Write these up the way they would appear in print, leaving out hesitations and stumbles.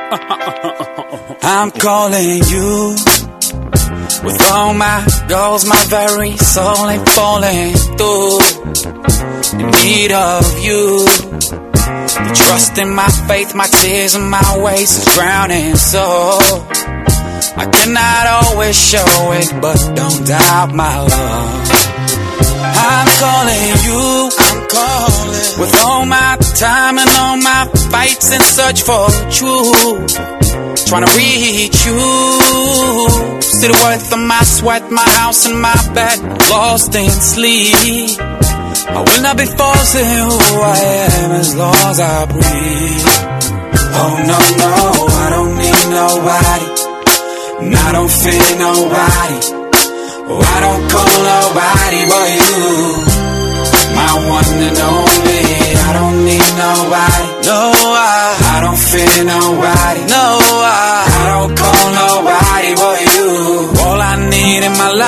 I'm calling you with all my goals, my very soul ain't falling through. In need of you, the trust in my faith, my tears and my ways is drowning. So I cannot always show it, but don't doubt my love. I'm calling you, with all my time and all my fights in search for truth. Trying to reach you, see the worth of my sweat, my house and my bed, lost in sleep. I will not be forcing who I am as long as I breathe. Oh no, no, I don't need nobody, and I don't fear nobody. Oh, I don't call nobody but you, my one and only. I don't need nobody, no, I don't fear nobody, no, I don't call nobody but you. All I need in my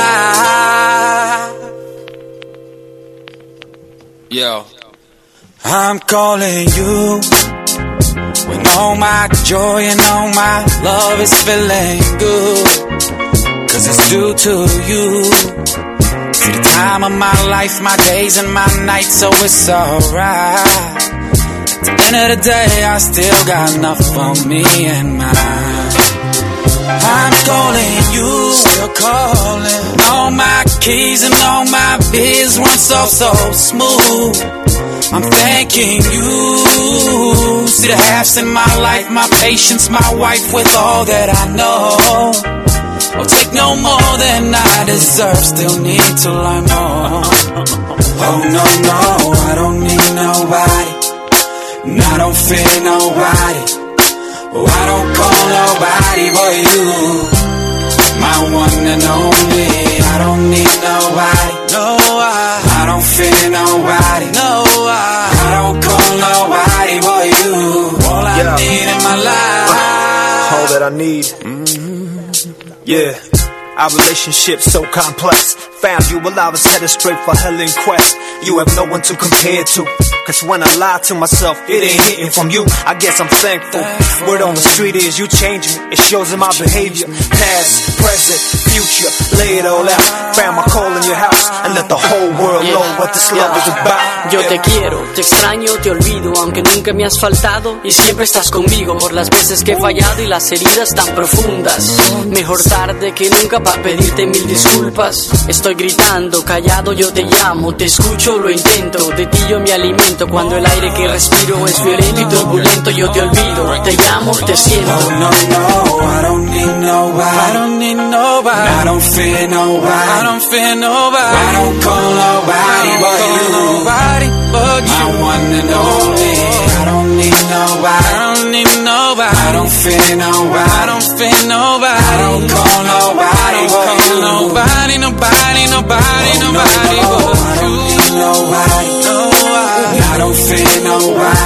life. Yo, I'm calling you when all my joy and all my love is feeling good, 'cause it's due to you. See the time of my life, my days and my nights, so it's alright. At the end of the day, I still got enough for me and mine. I'm calling you, still calling. All my keys and all my biz run so smooth. I'm thanking you. See the halves in my life, my patience, my wife with all that I know. I'll take no more than I deserve, still need to learn more. Oh no, no, I don't need nobody, and I don't fear nobody. Oh, I don't call nobody but you, my one and only. I don't need nobody, no, I don't fear nobody, no, I don't call nobody but you. All I need in my life, all that I need. Yeah, our relationship's so complex. Found you while I was headed straight for hell in quest. You have no one to compare to, 'cause when I lie to myself, it ain't hitting from you. I guess I'm thankful. Word on the street is you changing me. It shows in my behavior. Past, present, future, lay it all out. Found my call in your house and let the whole world know what this love is about. Yo te quiero, te extraño, te olvido, aunque nunca me has faltado y siempre estás conmigo. Por las veces que he fallado y las heridas tan profundas. Mejor tarde que nunca para pedirte mil disculpas. Estoy gritando, callado, yo te llamo, te escucho, lo intento. De ti yo me alimento cuando el aire que respiro es violento y turbulento. Yo te olvido, te llamo, te siento. Oh no, no, I don't need nobody, I don't need nobody, I don't fear nobody, I don't fear nobody, I don't call nobody but you, nobody but you, my one and only. I don't need nobody, I don't need nobody, I don't fear nobody, I don't fear nobody, I don't call nobody but you, nobody, nobody, nobody, nobody but you. I don't need nobody, no, I don't fear nobody,